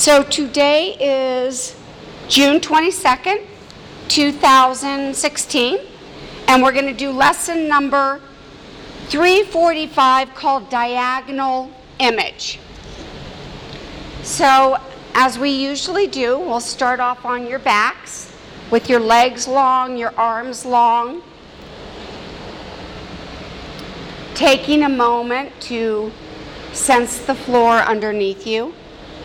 So today is June 22nd, 2016, and we're going to do lesson number 345 called Diagonal Image. So as we usually do, we'll start off on your backs with your legs long, your arms long, taking a moment to sense the floor underneath you.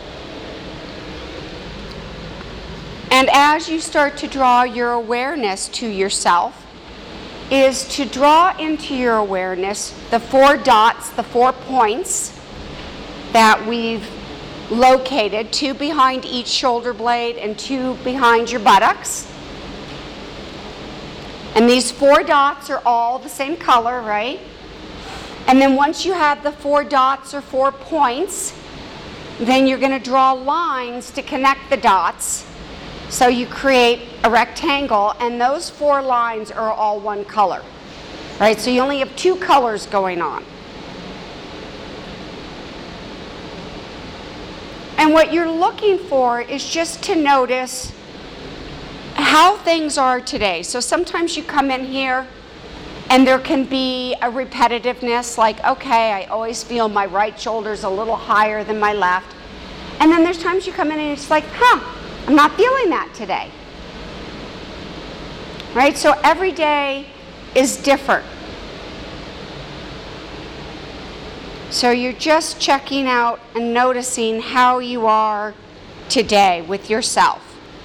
And as you start to draw your awareness to yourself, is to draw into your awareness the 4 dots, the 4 points that we've located, 2 behind each shoulder blade and 2 behind your buttocks. And these 4 dots are all the same color, right? And then once you have the 4 dots or 4 points, then you're going to draw lines to connect the dots. So you create a rectangle, and those 4 lines are all one color, right? So you only have 2 colors going on. And what you're looking for is just to notice how things are today. So sometimes you come in here and there can be a repetitiveness, like, okay, I always feel my right shoulder's a little higher than my left. And then there's times you come in and it's like, I'm not feeling that today. Right? So every day is different. So you're just checking out and noticing how you are today with yourself.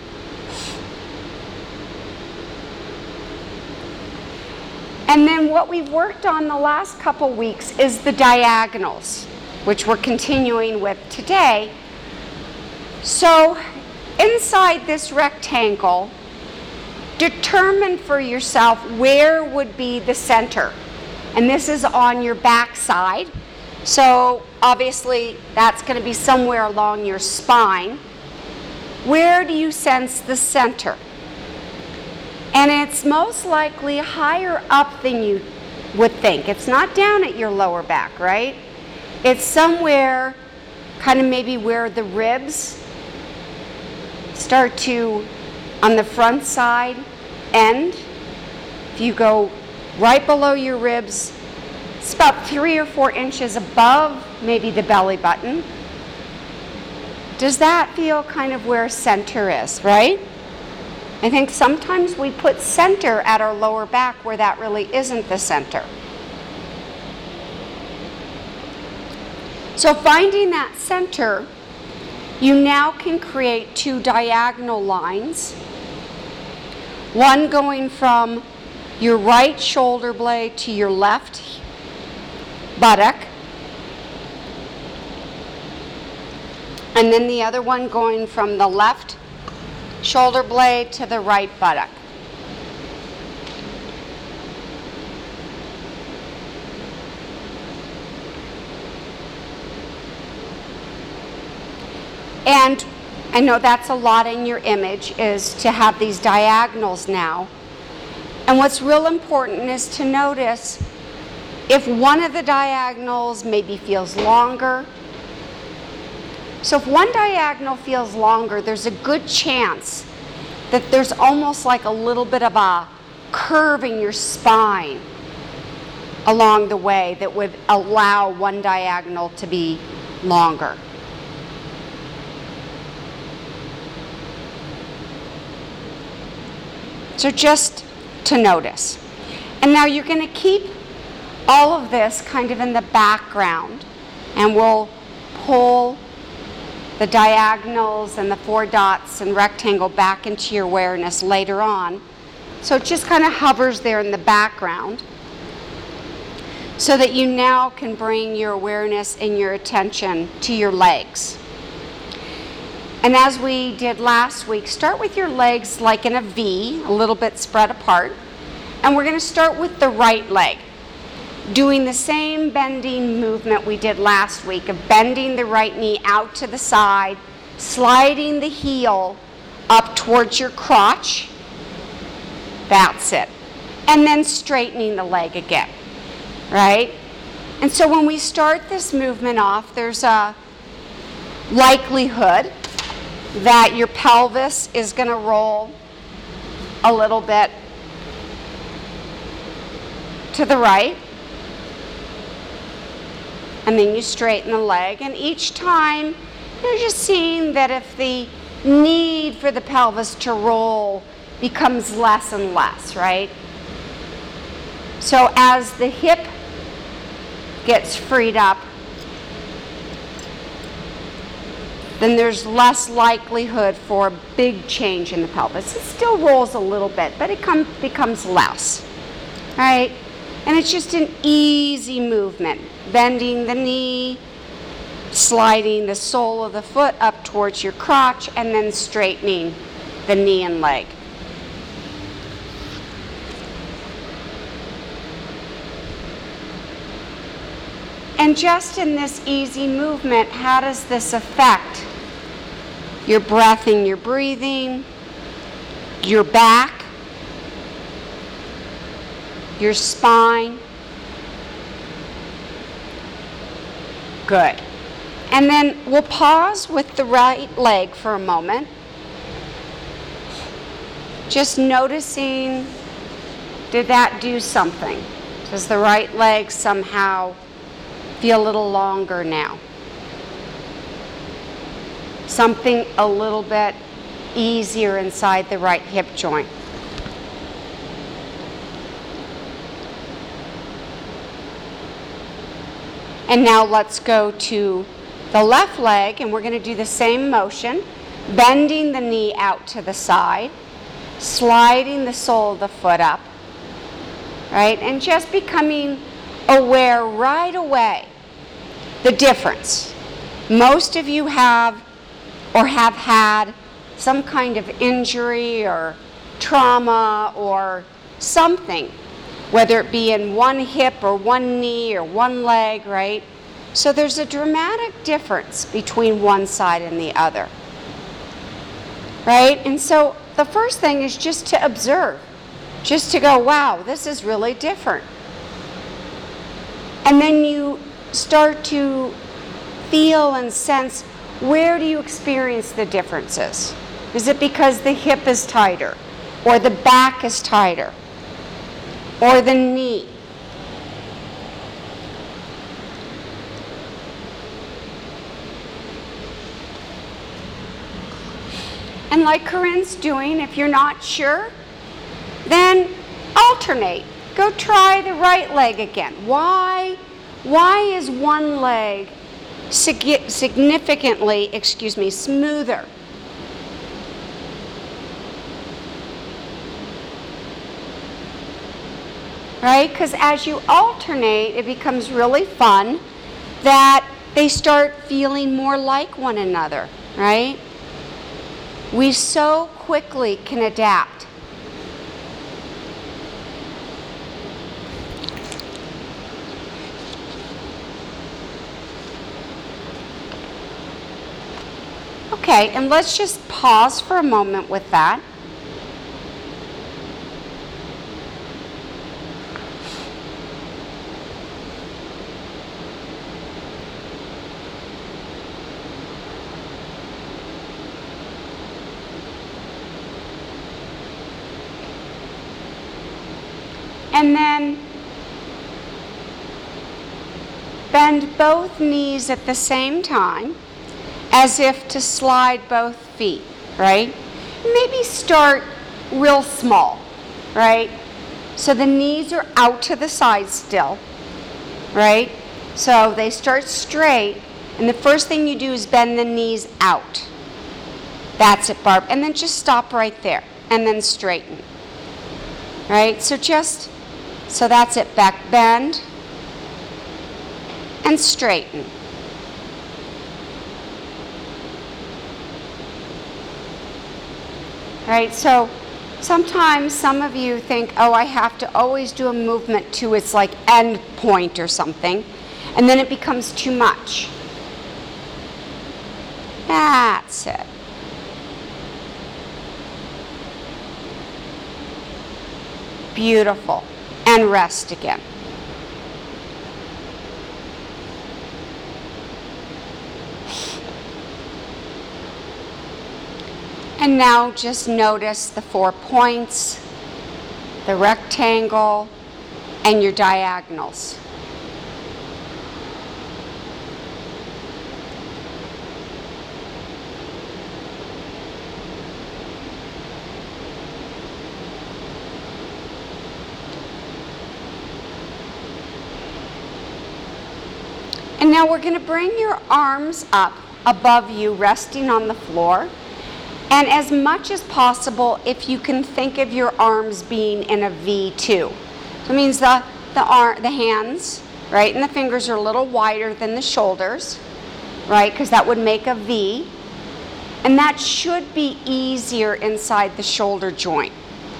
And then what we've worked on the last couple weeks is the diagonals, which we're continuing with today. So inside this rectangle, determine for yourself where would be the center. And this is on your back side. So obviously that's going to be somewhere along your spine. Where do you sense the center? And it's most likely higher up than you would think. It's not down at your lower back, right? It's somewhere kind of maybe where the ribs start to, on the front side, end. If you go right below your ribs, it's about 3 or 4 inches above maybe the belly button. Does that feel kind of where center is, right? I think sometimes we put center at our lower back where that really isn't the center. So finding that center, you now can create 2 diagonal lines. One going from your right shoulder blade to your left buttock. And then the other one going from the left shoulder blade to the right buttock. And I know that's a lot in your image, is to have these diagonals now. And what's real important is to notice if one of the diagonals maybe feels longer. So if one diagonal feels longer, there's a good chance that there's almost like a little bit of a curve in your spine along the way that would allow one diagonal to be longer. So just to notice. And now you're going to keep all of this kind of in the background, and we'll pull the diagonals and the 4 dots and rectangle back into your awareness later on. So it just kind of hovers there in the background so that you now can bring your awareness and your attention to your legs. And as we did last week, start with your legs like in a V, a little bit spread apart. And we're going to start with the right leg, doing the same bending movement we did last week of bending the right knee out to the side, sliding the heel up towards your crotch. That's it. And then straightening the leg again, right? And so when we start this movement off, there's a likelihood that your pelvis is going to roll a little bit to the right. And then you straighten the leg. And each time, you're just seeing that if the need for the pelvis to roll becomes less and less, right? So as the hip gets freed up, then there's less likelihood for a big change in the pelvis. It still rolls a little bit, but it becomes less, right? And it's just an easy movement, bending the knee, sliding the sole of the foot up towards your crotch, and then straightening the knee and leg. And just in this easy movement, how does this affect your breath and your breathing, your back, your spine? Good. And then we'll pause with the right leg for a moment. Just noticing, did that do something? Does the right leg somehow feel a little longer now? Something a little bit easier inside the right hip joint. And now let's go to the left leg, and we're going to do the same motion, bending the knee out to the side, sliding the sole of the foot up, right? And just becoming aware right away the difference. Most of you have or have had some kind of injury or trauma or something, whether it be in one hip or one knee or one leg, right? So there's a dramatic difference between one side and the other, right? And so the first thing is just to observe, just to go, wow, this is really different. And then you start to feel and sense, where do you experience the differences? Is it because the hip is tighter, or the back is tighter, or the knee? And like Corinne's doing, if you're not sure, then alternate. Go try the right leg again. Why is one leg significantly, smoother? Right? Because as you alternate, it becomes really fun that they start feeling more like one another, right? We so quickly can adapt. Okay, and let's just pause for a moment with that. And then bend both knees at the same time, as if to slide both feet, right? Maybe start real small, right? So the knees are out to the side still, right? So they start straight, and the first thing you do is bend the knees out. That's it, Barb. And then just stop right there, and then straighten, right? So that's it, back bend and straighten. Right, so sometimes some of you think, oh, I have to always do a movement to its like end point or something, and then it becomes too much. That's it. Beautiful. And rest again. And now just notice the 4 points, the rectangle, and your diagonals. And now we're going to bring your arms up above you, resting on the floor. And as much as possible, if you can think of your arms being in a V too. So it means the hands, right, and the fingers are a little wider than the shoulders, right, because that would make a V. And that should be easier inside the shoulder joint.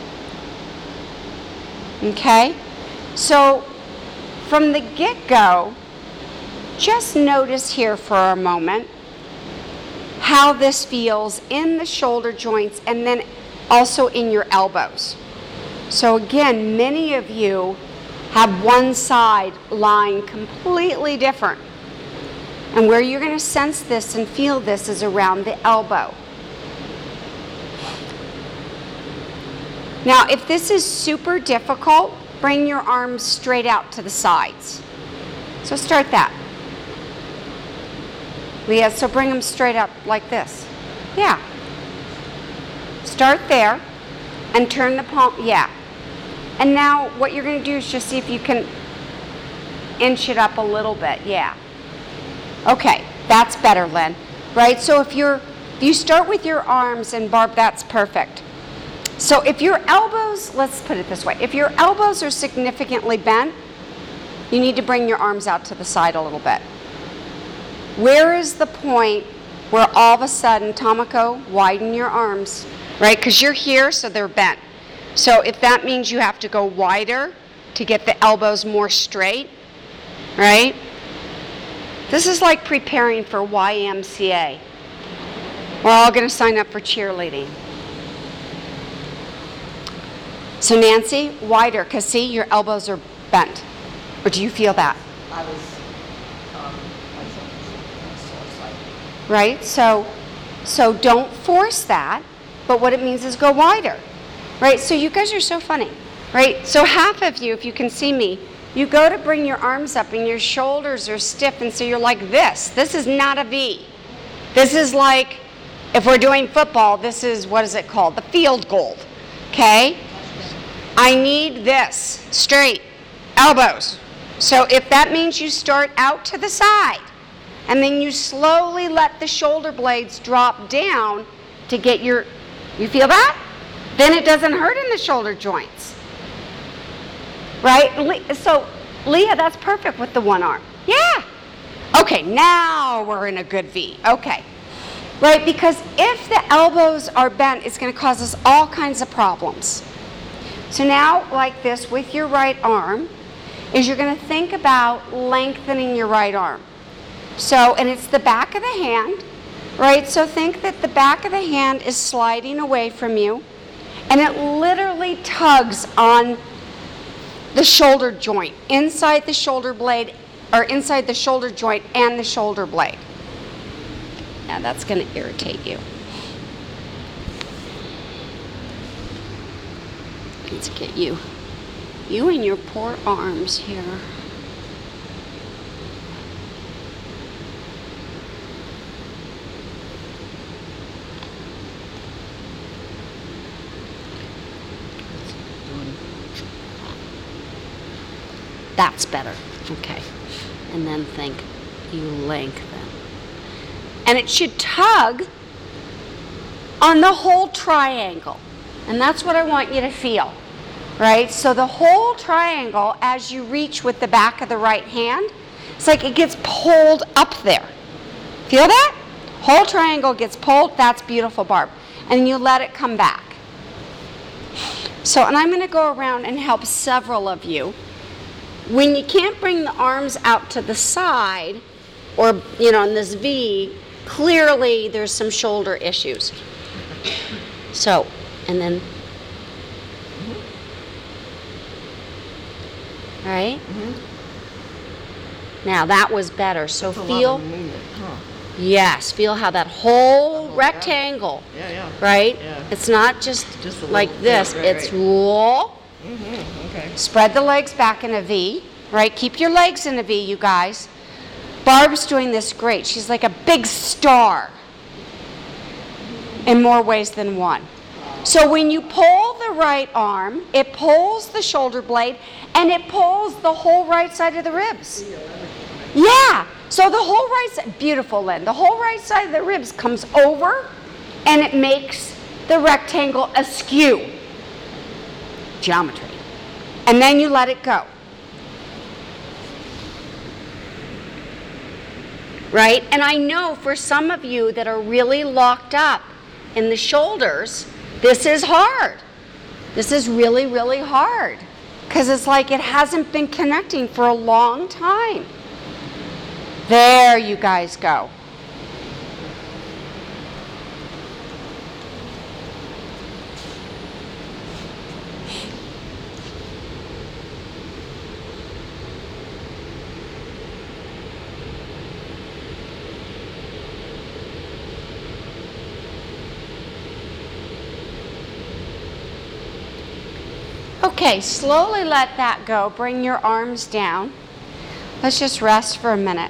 Okay? So from the get-go, just notice here for a moment how this feels in the shoulder joints and then also in your elbows. So again, many of you have one side lying completely different. And where you're going to sense this and feel this is around the elbow. Now, if this is super difficult, bring your arms straight out to the sides. So start that. Leah, so bring them straight up like this. Yeah. Start there and turn the palm, yeah. And now what you're going to do is just see if you can inch it up a little bit, yeah. Okay, that's better, Lynn. Right, so if you start with your arms, and Barb, that's perfect. So if your elbows, let's put it this way, if your elbows are significantly bent, you need to bring your arms out to the side a little bit. Where is the point where all of a sudden, Tomoko, widen your arms, right? Because you're here, so they're bent. So if that means you have to go wider to get the elbows more straight, right? This is like preparing for YMCA. We're all going to sign up for cheerleading. So Nancy, wider, because see, your elbows are bent. Or do you feel that? I was, right? So don't force that, but what it means is go wider, right? So you guys are so funny, right? So half of you, if you can see me, you go to bring your arms up and your shoulders are stiff, and so you're like this. This is not a V. This is like, if we're doing football, this is, what is it called? The field goal, okay? I need this, straight, elbows. So if that means you start out to the side, and then you slowly let the shoulder blades drop down to get you feel that? Then it doesn't hurt in the shoulder joints. Right? So, Leah, that's perfect with the one arm. Yeah. Okay, now we're in a good V. Okay. Right? Because if the elbows are bent, it's going to cause us all kinds of problems. So now, like this, with your right arm, is you're going to think about lengthening your right arm. So, and it's the back of the hand, right? So think that the back of the hand is sliding away from you, and it literally tugs on the shoulder joint, inside the shoulder blade, or inside the shoulder joint and the shoulder blade. Now that's going to irritate you. Let's get you and your poor arms here. That's better. Okay. And then think you lengthen. And it should tug on the whole triangle. And that's what I want you to feel. Right? So the whole triangle, as you reach with the back of the right hand, it's like it gets pulled up there. Feel that? Whole triangle gets pulled. That's beautiful, Barb. And you let it come back. So, and I'm going to go around and help several of you. When you can't bring the arms out to the side, or, in this V, clearly there's some shoulder issues. So, and then, right? Mm-hmm. Now that was better. So that's feel, a lot of movement, huh? Yes, feel how that whole rectangle, Yeah. right? Yeah. It's not just Just a like little this. bit, It's right. roll. Okay. Spread the legs back in a V, right? Keep your legs in a V, you guys. Barb's doing this great. She's like a big star in more ways than one. So when you pull the right arm, it pulls the shoulder blade and it pulls the whole right side of the ribs. Yeah. So the whole right side, beautiful, Lynn. The whole right side of the ribs comes over and it makes the rectangle askew. Geometry. And then you let it go. Right? And I know for some of you that are really locked up in the shoulders, this is hard. This is really, really hard. Because it's like it hasn't been connecting for a long time. There you guys go. Okay, slowly let that go. Bring your arms down. Let's just rest for a minute.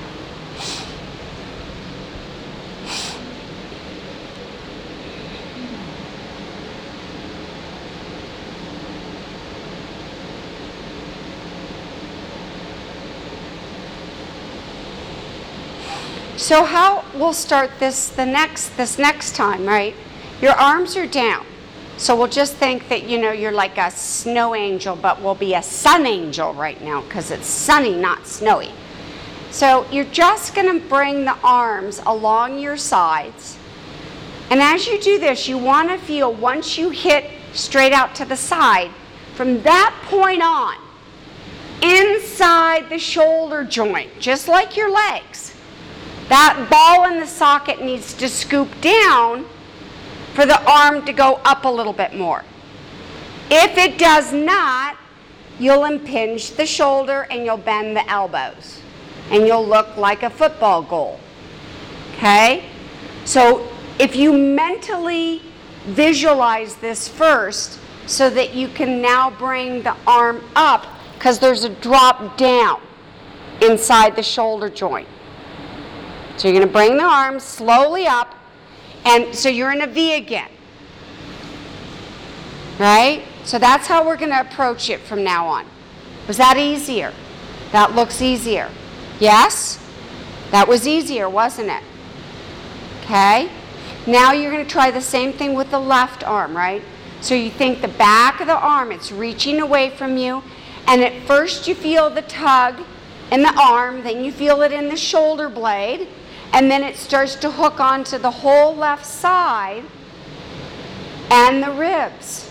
So how we'll start this next time, right? Your arms are down. So we'll just think that, you're like a snow angel, but we'll be a sun angel right now because it's sunny, not snowy. So you're just going to bring the arms along your sides. And as you do this, you want to feel once you hit straight out to the side, from that point on, inside the shoulder joint, just like your legs, that ball in the socket needs to scoop down for the arm to go up a little bit more. If it does not, you'll impinge the shoulder and you'll bend the elbows. And you'll look like a football goal. Okay? So if you mentally visualize this first so that you can now bring the arm up, because there's a drop down inside the shoulder joint. So you're going to bring the arms slowly up, and so you're in a V again. Right? So that's how we're going to approach it from now on. Was that easier? That looks easier. Yes? That was easier, wasn't it? Okay? Now you're going to try the same thing with the left arm, right? So you think the back of the arm, it's reaching away from you, and at first you feel the tug in the arm, then you feel it in the shoulder blade, and then it starts to hook onto the whole left side and the ribs.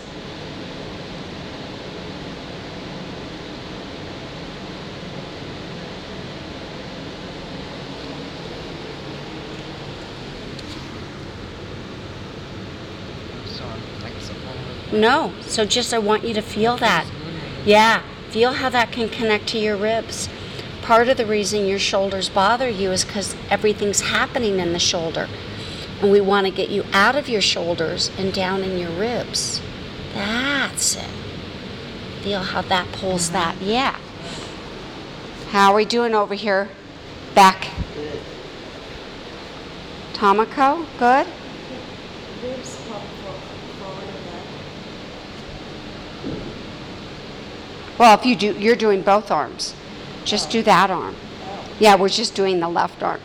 No, so just I want you to feel that. Yeah, feel how that can connect to your ribs. Part of the reason your shoulders bother you is because everything's happening in the shoulder. And we want to get you out of your shoulders and down in your ribs. That's it. Feel how that pulls that. Yeah. How are we doing over here? Back. Good. Tomoko, good? Ribs pop forward and back. Well, if you're doing both arms. Just do that arm. Yeah, we're just doing the left arm.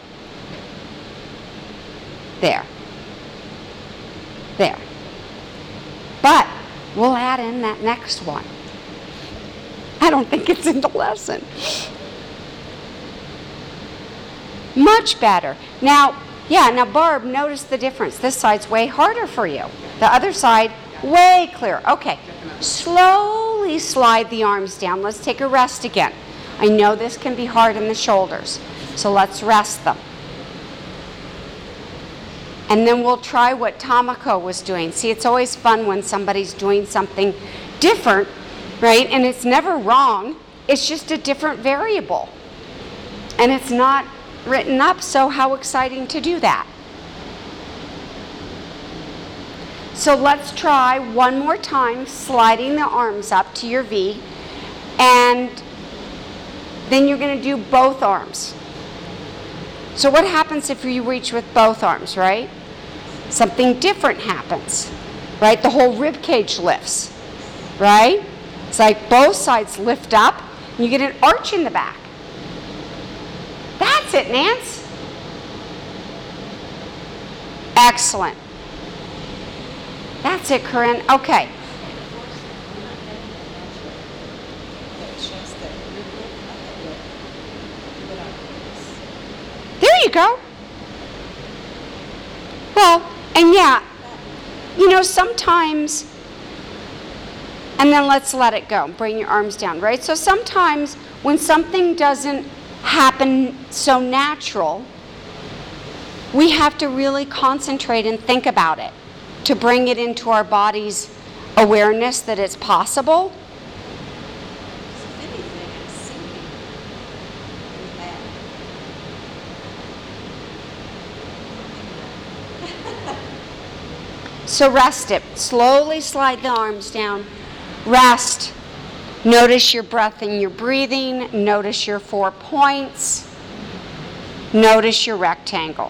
There. There. But we'll add in that next one. I don't think it's in the lesson. Much better. Now, Barb, notice the difference. This side's way harder for you. The other side, way clearer. Okay. Slowly slide the arms down. Let's take a rest again. I know this can be hard in the shoulders, so let's rest them. And then we'll try what Tomoko was doing. See, it's always fun when somebody's doing something different, right? And it's never wrong. It's just a different variable. And it's not written up, so how exciting to do that. So let's try one more time, sliding the arms up to your V, and then you're going to do both arms. So what happens if you reach with both arms, right? Something different happens, right? The whole rib cage lifts, right? It's like both sides lift up, and you get an arch in the back. That's it, Nance. Excellent. That's it, Corinne. Okay. There you go. Well, and yeah, sometimes, and then let's let it go. Bring your arms down, right? So sometimes when something doesn't happen so natural, we have to really concentrate and think about it to bring it into our body's awareness that it's possible. If anything, it's sinking in that. So rest it. Slowly slide the arms down. Rest. Notice your breath and your breathing. Notice your 4 points. Notice your rectangle.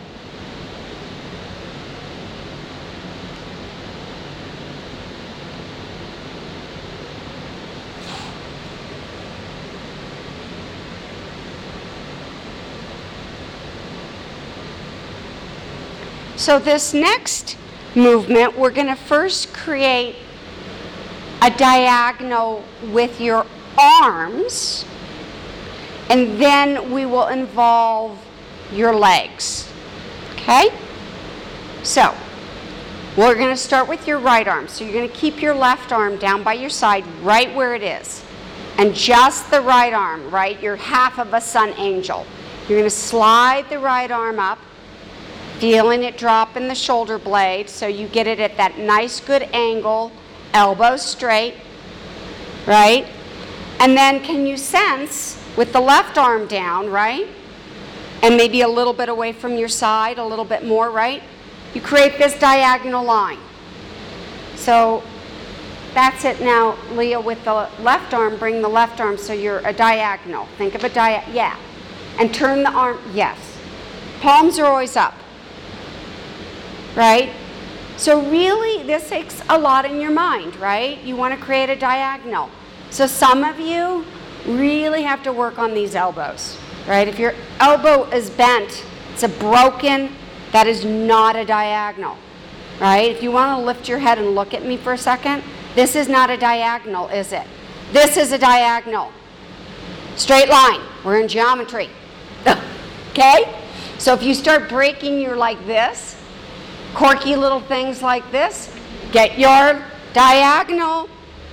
So this next movement, we're going to first create a diagonal with your arms, and then we will involve your legs. Okay? So, we're going to start with your right arm. So you're going to keep your left arm down by your side right where it is. And just the right arm, right? You're half of a sun angel. You're going to slide the right arm up, feeling it drop in the shoulder blade so you get it at that nice good angle, elbows straight, right? And then can you sense with the left arm down, right? And maybe a little bit away from your side, a little bit more, right? You create this diagonal line. So that's it now, Leah, with the left arm, bring the left arm so you're a diagonal. Think of a yeah. And turn the arm, yes. Palms are always up. Right? So really, this takes a lot in your mind, right? You want to create a diagonal. So some of you really have to work on these elbows, right? If your elbow is bent, it's a broken, that is not a diagonal, right? If you want to lift your head and look at me for a second, this is not a diagonal, is it? This is a diagonal. Straight line. We're in geometry. Okay? So if you start breaking your like this, quirky little things like this, get your diagonal,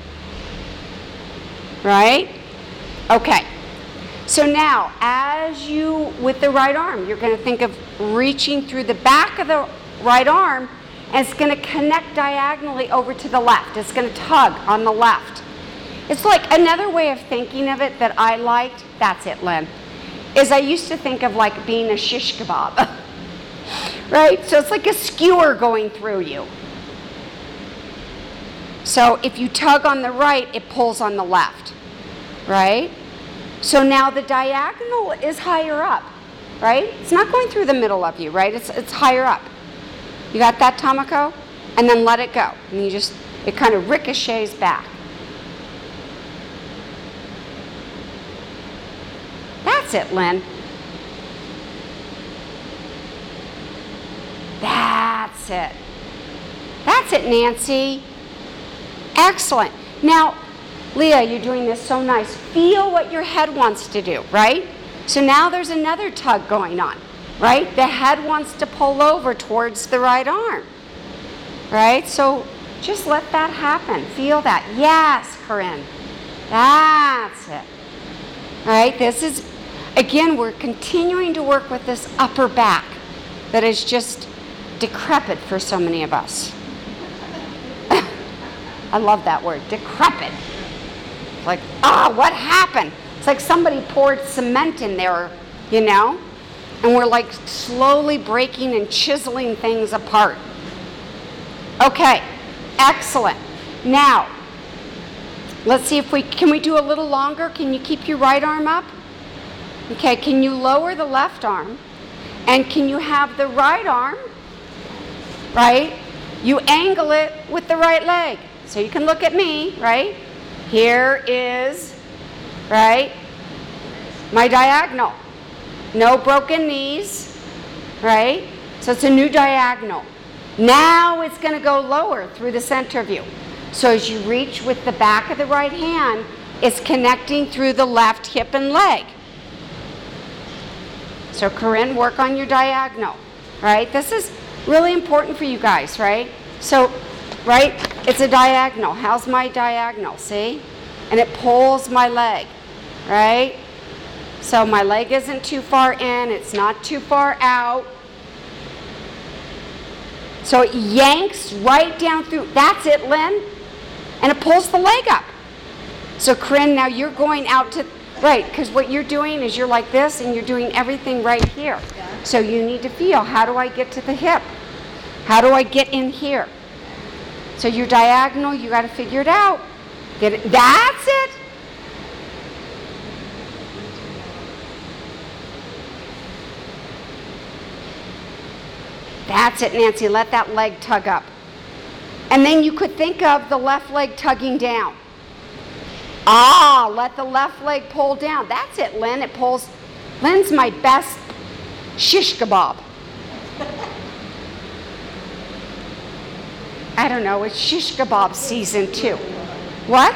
right? Okay, so now as you, with the right arm, you're going to think of reaching through the back of the right arm, and it's going to connect diagonally over to the left. It's going to tug on the left. It's like another way of thinking of it that I liked, that's it, Lynn, is I used to think of like being a shish kebab. Right? So it's like a skewer going through you. So if you tug on the right, it pulls on the left. Right? So now the diagonal is higher up. Right? It's not going through the middle of you, right? It's higher up. You got that, Tamako? And then let it go. And you just, it kind of ricochets back. That's it, Lynn. That's it. That's it, Nancy. Excellent. Now, Leah, you're doing this so nice. Feel what your head wants to do, right? So now there's another tug going on, right? The head wants to pull over towards the right arm, right? So just let that happen. Feel that. Yes, Corinne. That's it. All right, this is, again, we're continuing to work with this upper back that is just decrepit for so many of us. I love that word, decrepit. Like, what happened? It's like somebody poured cement in there, you know? And we're like slowly breaking and chiseling things apart. Okay, excellent. Now, let's see if can we do a little longer? Can you keep your right arm up? Okay, can you lower the left arm? And can you have the right arm, right? You angle it with the right leg. So you can look at me, right? Here is, right, my diagonal. No broken knees, right? So it's a new diagonal. Now it's going to go lower through the center of you. So as you reach with the back of the right hand, it's connecting through the left hip and leg. So Corinne, work on your diagonal, right? This is really important for you guys, right? So, right, it's a diagonal. How's my diagonal, see? And it pulls my leg, right? So my leg isn't too far in, it's not too far out. So it yanks right down through, that's it, Lynn. And it pulls the leg up. So Corinne, now you're going out to, right, because what you're doing is you're like this and you're doing everything right here. Yeah. So you need to feel, how do I get to the hip? How do I get in here? So your diagonal, you got to figure it out. Get it, that's it. That's it, Nancy. Let that leg tug up. And then you could think of the left leg tugging down. Ah, let the left leg pull down. That's it, Lynn. It pulls. Lynn's my best shish kebab. I don't know. It's shish kebab season too. What?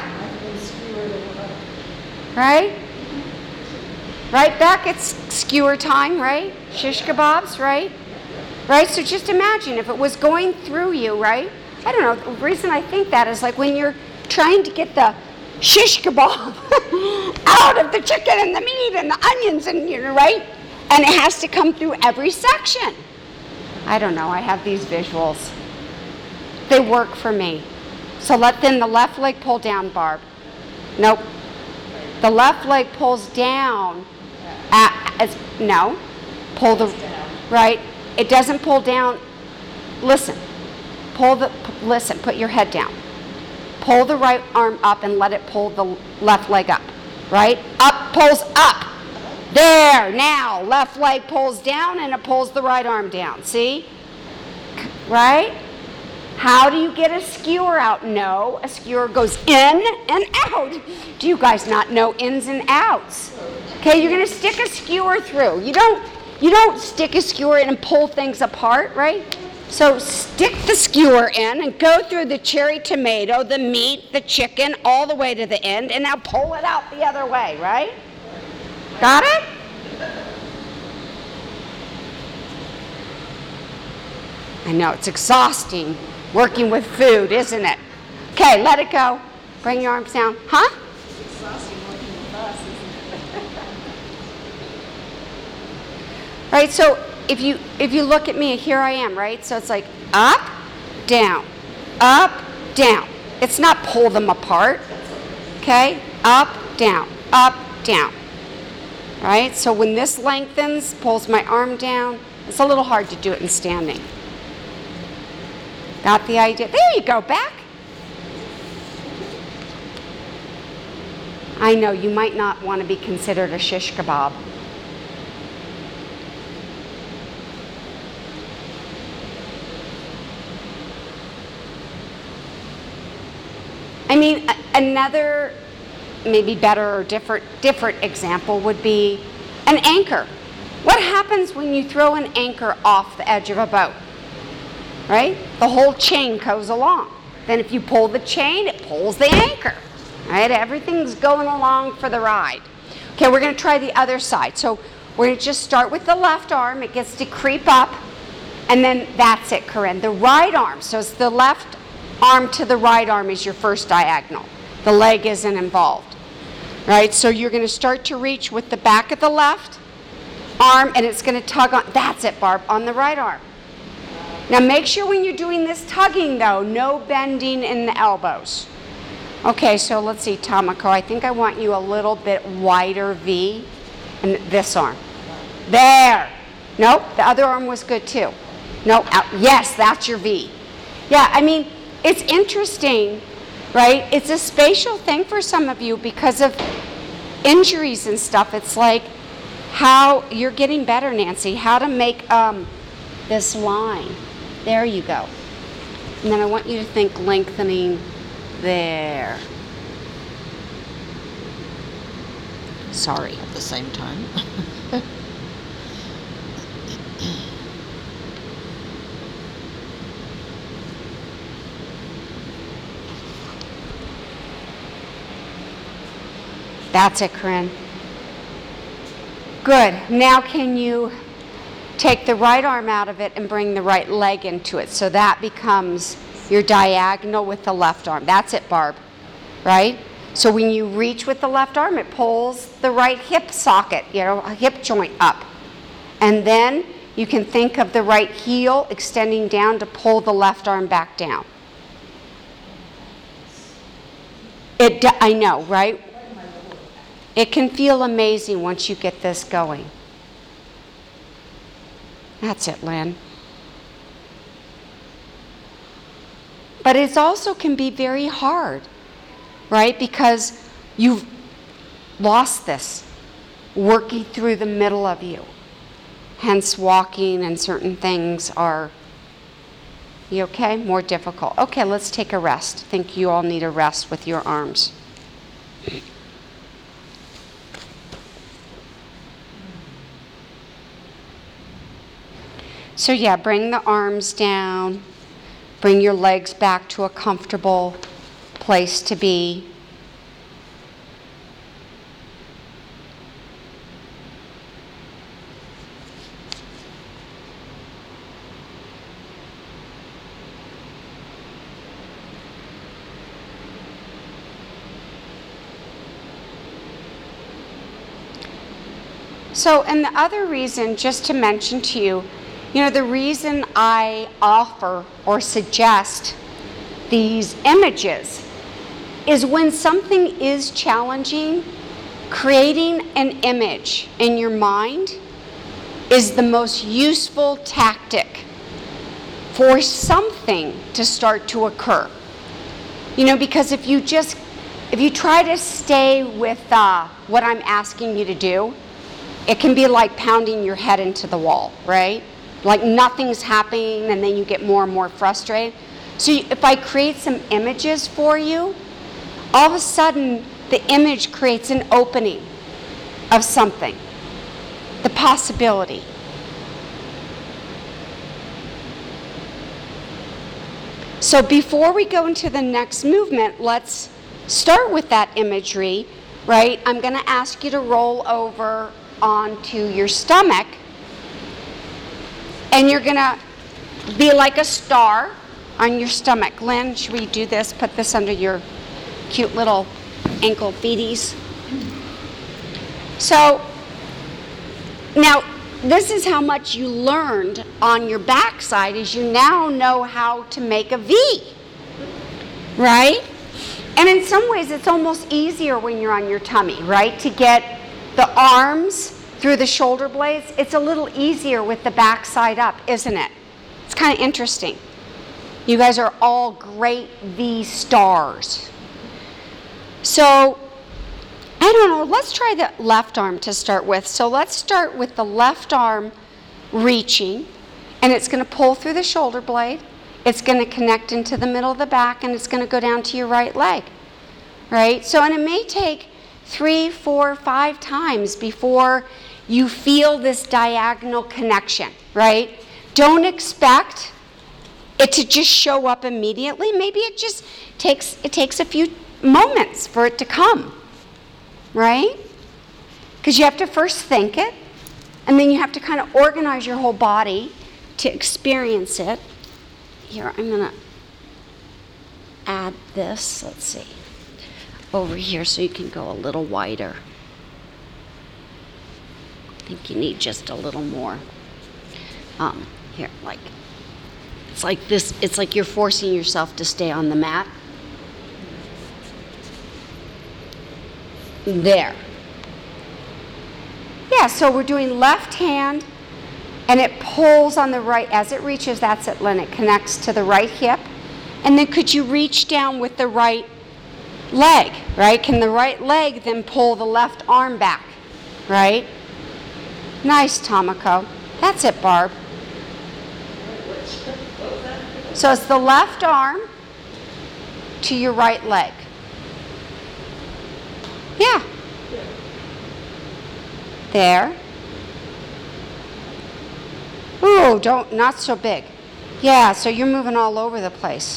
Right? Right, Beck? It's skewer time, right? Shish kebabs, right? Right? So just imagine if it was going through you, right? I don't know. The reason I think that is like when you're trying to get the shish kebab out of the chicken and the meat and the onions and, you know, right? And it has to come through every section. I don't know. I have these visuals. They work for me. So let then the left leg pull down, Barb. Nope. The left leg pulls down. No. Pull the, right? It doesn't pull down. Listen. Listen, put your head down. Pull the right arm up and let it pull the left leg up. Right? Up pulls up. There. Now, left leg pulls down and it pulls the right arm down. See? Right? How do you get a skewer out? No, a skewer goes in and out. Do you guys not know ins and outs? Okay, you're going to stick a skewer through. You don't stick a skewer in and pull things apart, right? So stick the skewer in and go through the cherry tomato, the meat, the chicken, all the way to the end, and now pull it out the other way, right? Got it? I know, it's exhausting working with food, isn't it? Okay, let it go. Bring your arms down. Huh? It's exhausting working with us, isn't it? Right, so if you look at me, here I am, right? So it's like up, down, down. It's not pull them apart, okay? Up, down, right? So when this lengthens, pulls my arm down, it's a little hard to do it in standing. Got the idea? There you go, back. I know, you might not want to be considered a shish kebab. I mean, another maybe better or different example would be an anchor. What happens when you throw an anchor off the edge of a boat? Right? The whole chain goes along. Then if you pull the chain, it pulls the anchor. Right? Everything's going along for the ride. Okay, we're going to try the other side. So we're going to just start with the left arm. It gets to creep up. And then that's it, Corinne. The right arm. So it's the left arm to the right arm is your first diagonal. The leg isn't involved. Right? So you're going to start to reach with the back of the left arm, and it's going to tug on. That's it, Barb, on the right arm. Now make sure when you're doing this tugging, though, no bending in the elbows. Okay, so let's see, Tamako, I think I want you a little bit wider V in this arm. There. Nope, the other arm was good too. Nope, out. Yes, that's your V. Yeah, I mean, it's interesting, right? It's a spatial thing for some of you because of injuries and stuff. It's like how you're getting better, Nancy, how to make this line. There you go. And then I want you to think lengthening there. Sorry. At the same time. That's it, Corinne. Good. Now can you take the right arm out of it and bring the right leg into it? So that becomes your diagonal with the left arm. That's it, Barb. Right? So when you reach with the left arm, it pulls the right hip socket, a hip joint up. And then you can think of the right heel extending down to pull the left arm back down. I know, right? It can feel amazing once you get this going. That's it, Lynn. But it also can be very hard, right? Because you've lost this, working through the middle of you. Hence, walking and certain things are, you okay? More difficult. Okay, let's take a rest. I think you all need a rest with your arms. So yeah, bring the arms down. Bring your legs back to a comfortable place to be. So, and the other reason, just to mention to you, the reason I offer or suggest these images is when something is challenging, creating an image in your mind is the most useful tactic for something to start to occur. Because if you try to stay with what I'm asking you to do, it can be like pounding your head into the wall, right? Like nothing's happening, and then you get more and more frustrated. So if I create some images for you, all of a sudden the image creates an opening of something, the possibility. So before we go into the next movement, let's start with that imagery, right? I'm going to ask you to roll over onto your stomach. And you're going to be like a star on your stomach. Lynn, should we do this? Put this under your cute little ankle feeties. So, now, this is how much you learned on your backside, is you now know how to make a V. Right? And in some ways, it's almost easier when you're on your tummy, right? To get the arms through the shoulder blades. It's a little easier with the back side up, isn't it? It's kind of interesting. You guys are all great V stars. So, I don't know, let's try the left arm to start with. So let's start with the left arm reaching, and it's going to pull through the shoulder blade. It's going to connect into the middle of the back, and it's going to go down to your right leg. Right? So, and it may take 3, 4, 5 times before you feel this diagonal connection, right? Don't expect it to just show up immediately. Maybe it just takes a few moments for it to come, right? Because you have to first think it, and then you have to kind of organize your whole body to experience it. Here, I'm going to add this, let's see, over here so you can go a little wider. I think you need just a little more. Here, it's like this. It's like you're forcing yourself to stay on the mat. There. Yeah, so we're doing left hand and it pulls on the right. As it reaches, that's it, Lynn. It connects to the right hip. And then could you reach down with the right leg, right? Can the right leg then pull the left arm back, right? Nice, Tomoko. That's it, Barb. So it's the left arm to your right leg. Yeah. There. Ooh, not so big. Yeah, so you're moving all over the place.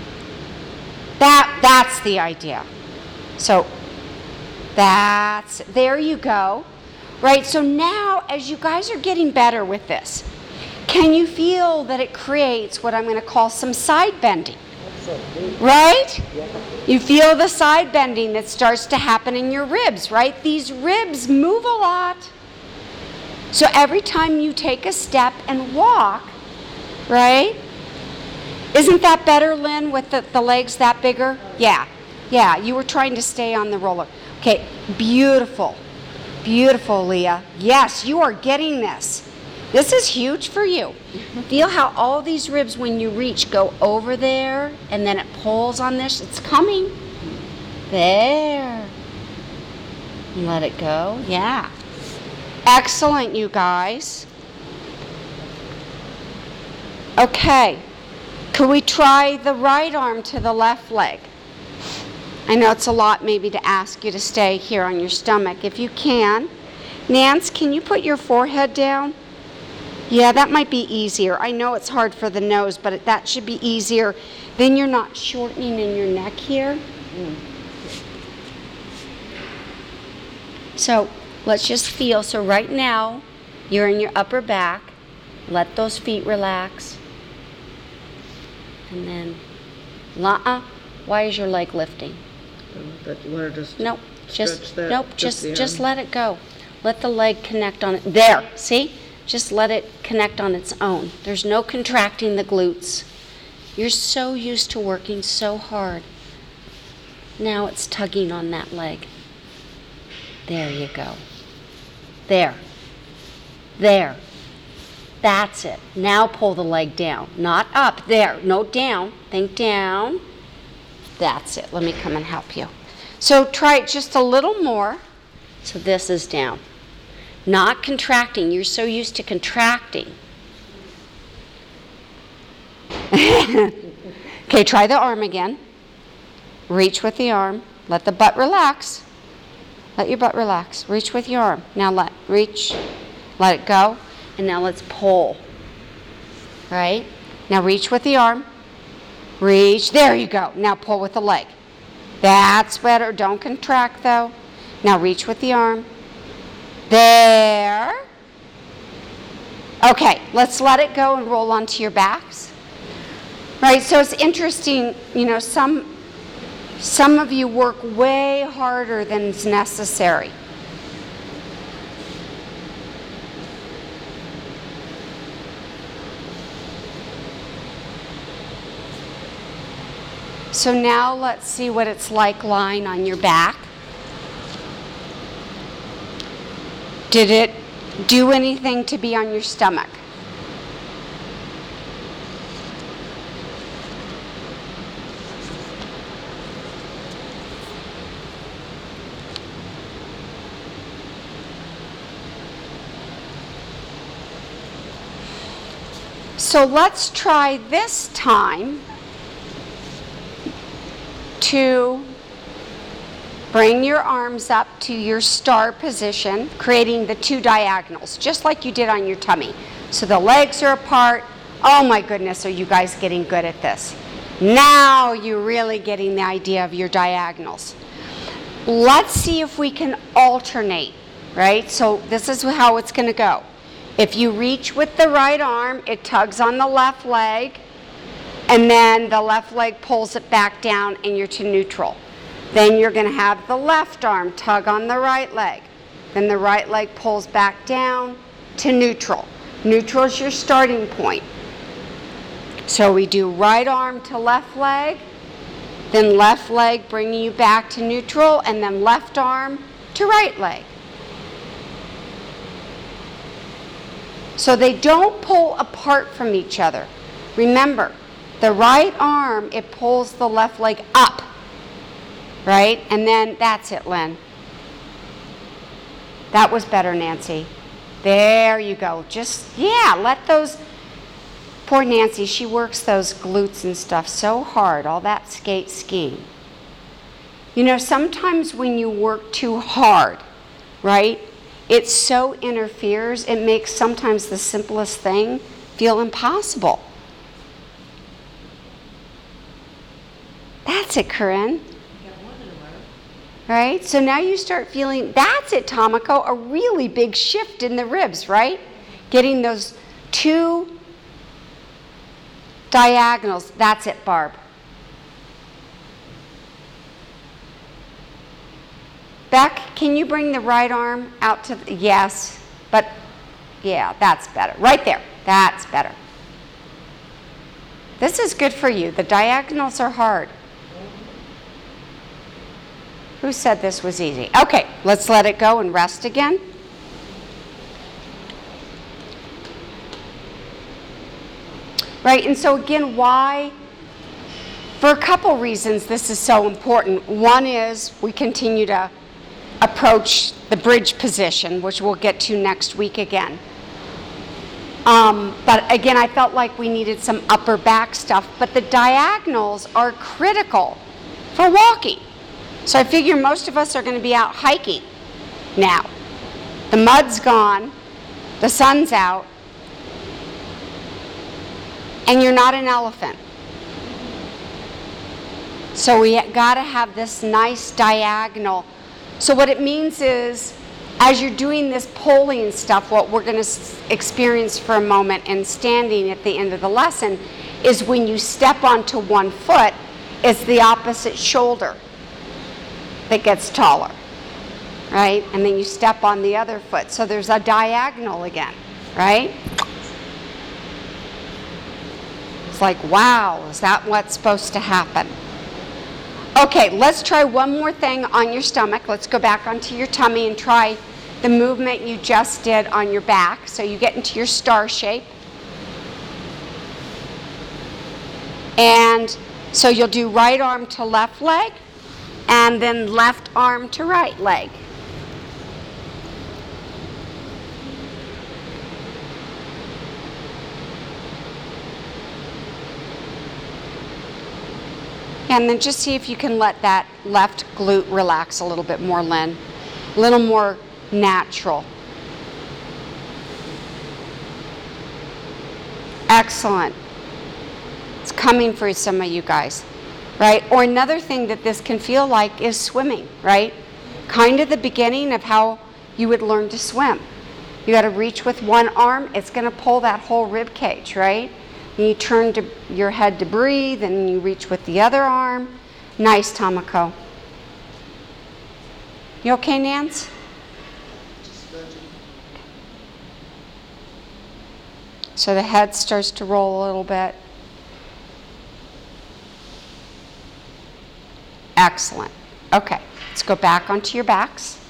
That's the idea. So there you go. Right, so now as you guys are getting better with this, can you feel that it creates what I'm going to call some side bending? Right? You feel the side bending that starts to happen in your ribs, right? These ribs move a lot. So every time you take a step and walk, right? Isn't that better, Lynn, with the legs that bigger? Yeah. Yeah, you were trying to stay on the roller. Okay, beautiful. Beautiful, Leah. Yes, you are getting this. This is huge for you. Feel how all these ribs, when you reach, go over there, and then it pulls on this. It's coming. There. Let it go. Yeah. Excellent, you guys. Okay. Could we try the right arm to the left leg? I know it's a lot maybe to ask you to stay here on your stomach. If you can. Nance, can you put your forehead down? Yeah, that might be easier. I know it's hard for the nose, but that should be easier. Then you're not shortening in your neck here. So let's just feel. So right now, you're in your upper back. Let those feet relax. And then, why is your leg lifting? That you want to just Nope, stretch that, nope, the just arm? let it go. Let the leg connect on it. There, see? Just let it connect on its own. There's no contracting the glutes. You're so used to working so hard. Now it's tugging on that leg. There you go. There. There. That's it. Now pull the leg down. Not up. There. No, down. Think down. That's it. Let me come and help you. So try it just a little more. So this is down. Not contracting. You're so used to contracting. Okay, try the arm again. Reach with the arm. Let the butt relax. Let your butt relax. Reach with your arm. Now reach. Let it go. And now let's pull. Right? Now reach with the arm. Reach. There you go. Now pull with the leg. That's better. Don't contract though. Now reach with the arm. There. Okay, let's let it go and roll onto your backs. Right, so it's interesting, you know, some of you work way harder than is necessary. So now let's see what it's like lying on your back. Did it do anything to be on your stomach? So let's try this time to bring your arms up to your star position, creating the two diagonals, just like you did on your tummy. So the legs are apart. Oh my goodness, are you guys getting good at this? Now you're really getting the idea of your diagonals. Let's see if we can alternate, right? So this is how it's going to go. If you reach with the right arm, it tugs on the left leg, and then the left leg pulls it back down and you're to neutral. Then you're going to have the left arm tug on the right leg. Then the right leg pulls back down to neutral. Neutral is your starting point. So we do right arm to left leg, then left leg bringing you back to neutral, and then left arm to right leg. So they don't pull apart from each other. Remember, the right arm, it pulls the left leg up, right? And then that's it, Lynn. That was better, Nancy. There you go. Just, yeah, let those, poor Nancy, she works those glutes and stuff so hard, all that skiing. You know, sometimes when you work too hard, right, it so interferes, it makes sometimes the simplest thing feel impossible. That's it, Corinne. Right? So now you start feeling, that's it, Tomiko, a really big shift in the ribs, right? Getting those two diagonals. That's it, Barb. Beck, can you bring the right arm out to the, yes, but yeah, that's better. Right there, that's better. This is good for you. The diagonals are hard. Who said this was easy? Okay, let's let it go and rest again. Right, and so again, why? For a couple reasons this is so important. One is we continue to approach the bridge position, which we'll get to next week again. But again, I felt like we needed some upper back stuff, but the diagonals are critical for walking. So I figure most of us are going to be out hiking now. The mud's gone, the sun's out, and you're not an elephant. So we got to have this nice diagonal. So what it means is, as you're doing this pulling stuff, what we're going to experience for a moment and standing at the end of the lesson is when you step onto one foot, it's the opposite shoulder that gets taller, right? And then you step on the other foot. So there's a diagonal again, right? It's like, wow, is that what's supposed to happen? Okay, let's try one more thing on your stomach. Let's go back onto your tummy and try the movement you just did on your back. So you get into your star shape. And so you'll do right arm to left leg, and then left arm to right leg. And then just see if you can let that left glute relax a little bit more, Lynn. A little more natural. Excellent. It's coming for some of you guys. Right? Or another thing that this can feel like is swimming, right? Kind of the beginning of how you would learn to swim. You got to reach with one arm. It's going to pull that whole rib cage, right? And you turn to your head to breathe, and you reach with the other arm. Nice, Tomiko. You okay, Nance? So the head starts to roll a little bit. Excellent. Okay, let's go back onto your backs.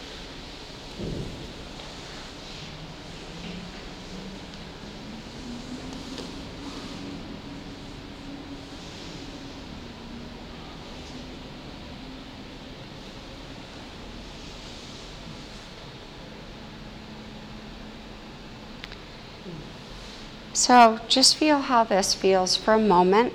So just feel how this feels for a moment.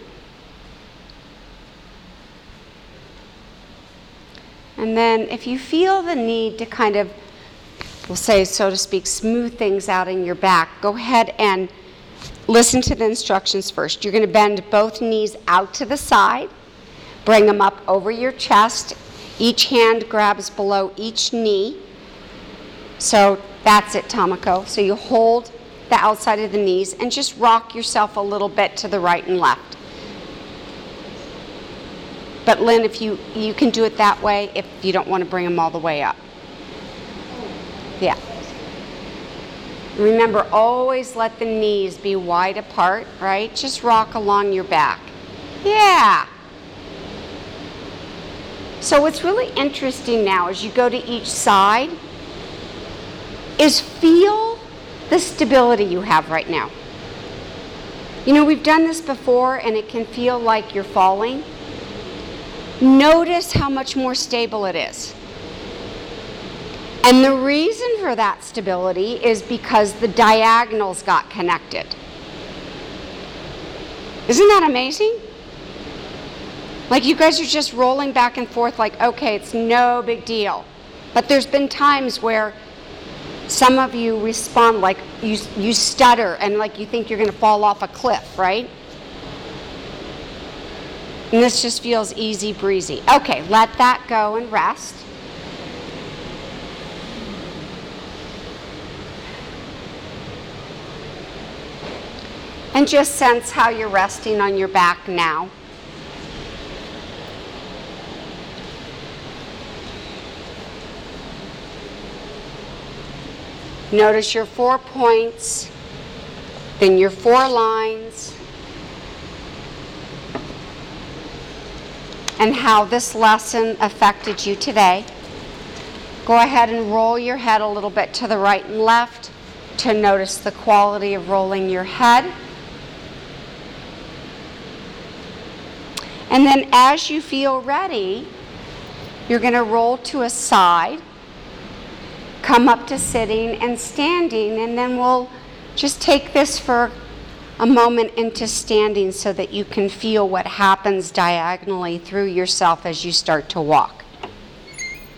And then if you feel the need to kind of, we'll say, so to speak, smooth things out in your back, go ahead and listen to the instructions first. You're going to bend both knees out to the side, bring them up over your chest. Each hand grabs below each knee. So that's it, Tomiko. So you hold the outside of the knees and just rock yourself a little bit to the right and left. But Lynn, if you can do it that way if you don't want to bring them all the way up. Yeah. Remember, always let the knees be wide apart, right? Just rock along your back. Yeah. So what's really interesting now as you go to each side is feel the stability you have right now. You know, we've done this before and it can feel like you're falling. Notice how much more stable it is. And the reason for that stability is because the diagonals got connected. Isn't that amazing? Like you guys are just rolling back and forth like, okay, it's no big deal. But there's been times where some of you respond like you stutter and like you think you're going to fall off a cliff, right? And this just feels easy breezy. Okay, let that go and rest. And just sense how you're resting on your back now. Notice your 4 points, then your 4 lines, and how this lesson affected you today. Go ahead and roll your head a little bit to the right and left to notice the quality of rolling your head. And then as you feel ready, you're going to roll to a side, come up to sitting and standing, and then we'll just take this for a moment into standing so that you can feel what happens diagonally through yourself as you start to walk.